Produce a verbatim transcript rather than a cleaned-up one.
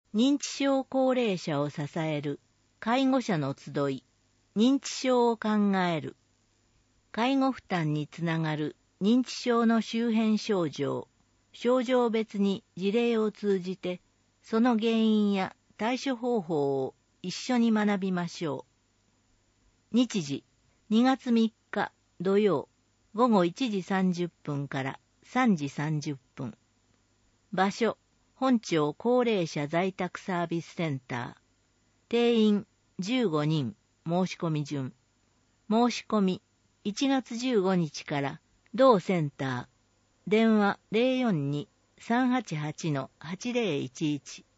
認知症高齢者を支える介護者の集い、認知症を考える。介護負担につながる認知症の周辺症状、症状別に事例を通じて、その原因や対処方法を一緒に学びましょう。日時、にがつみっか土曜、ごごいちじさんじゅっぷんからさんじさんじゅっぷん。場所、本町高齢者在宅サービスセンター。定員じゅうごにん、申し込み順。申し込みいちがつじゅうごにちから同センター。電話 ゼロよんに さんはちはち はちゼロいちいち。